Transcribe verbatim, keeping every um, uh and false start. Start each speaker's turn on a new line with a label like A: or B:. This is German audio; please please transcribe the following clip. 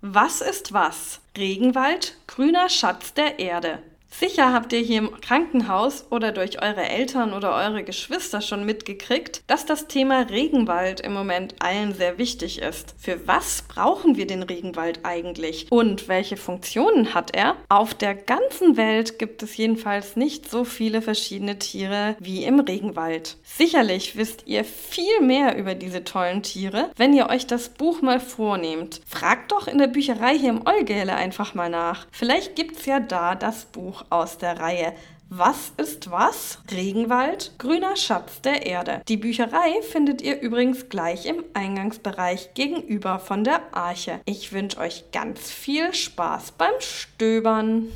A: Was ist was? Regenwald, grüner Schatz der Erde. Sicher habt ihr hier im Krankenhaus oder durch eure Eltern oder eure Geschwister schon mitgekriegt, dass das Thema Regenwald im Moment allen sehr wichtig ist. Für was brauchen wir den Regenwald eigentlich? Und welche Funktionen hat er? Auf der ganzen Welt gibt es jedenfalls nicht so viele verschiedene Tiere wie im Regenwald. Sicherlich wisst ihr viel mehr über diese tollen Tiere, wenn ihr euch das Buch mal vornehmt. Fragt doch in der Bücherei hier im Eugele einfach mal nach. Vielleicht gibt's ja da das Buch aus der Reihe Was ist was? Regenwald, grüner Schatz der Erde. Die Bücherei findet ihr übrigens gleich im Eingangsbereich gegenüber von der Arche. Ich wünsche euch ganz viel Spaß beim Stöbern.